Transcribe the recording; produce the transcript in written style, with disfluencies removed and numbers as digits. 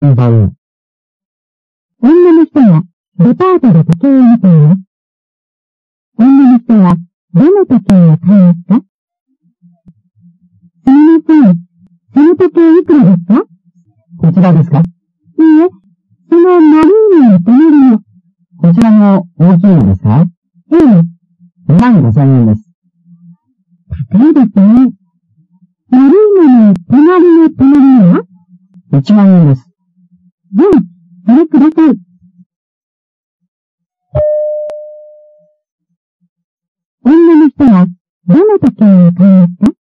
番。 女の人がデパートで時計を見ています。女の人はどの時計を買いますか？すみません。その時計いくらですか？ こちらですか？ いいえ、そのマリーナの隣の。 こちらも大きいのですか？ ええ。 25,000円です。 高いですね。マリーナの隣の隣のは 1万円です。 はい、それください。女の人はどの時計を買いますか？